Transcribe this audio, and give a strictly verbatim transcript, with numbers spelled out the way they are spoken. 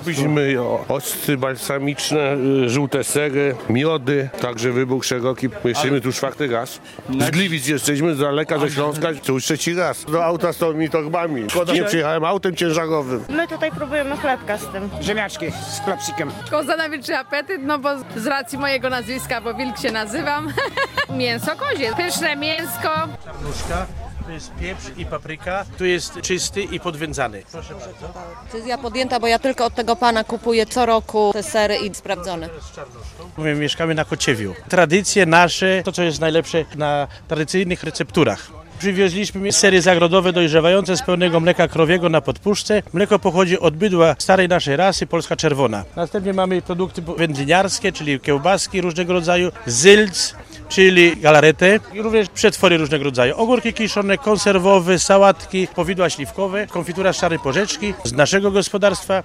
Robiliśmy o, octy balsamiczne, y, żółte sery, miody, także wybór szeroki. Jesteśmy tu czwarty raz. Z Gliwic jesteśmy, z daleka, ze Śląska, to już trzeci raz. Do auta z tymi torbami. Szkoda, nie przyjechałem autem ciężarowym. My tutaj próbujemy chlebka z tym. Ziemniaczki z klopsikiem. Koza na wilczy apetyt, no bo z racji mojego nazwiska, bo wilk się nazywam. Mięso kozie, pyszne mięsko. Czarnuszka, tu jest pieprz i papryka, tu jest czysty i podwędzany. Proszę bardzo. Decyzja podjęta, bo ja tylko od tego pana kupuję co roku te sery i sprawdzone. My mieszkamy na Kociewiu. Tradycje nasze, to co jest najlepsze na tradycyjnych recepturach. Przywieźliśmy sery zagrodowe dojrzewające z pełnego mleka krowiego na podpuszce. Mleko pochodzi od bydła starej naszej rasy, polska czerwona. Następnie mamy produkty wędliniarskie, czyli kiełbaski różnego rodzaju, zylc, czyli galaretę i również przetwory różnego rodzaju. Ogórki kiszone, konserwowe, sałatki, powidła śliwkowe, konfitura z czarnej porzeczki z naszego gospodarstwa.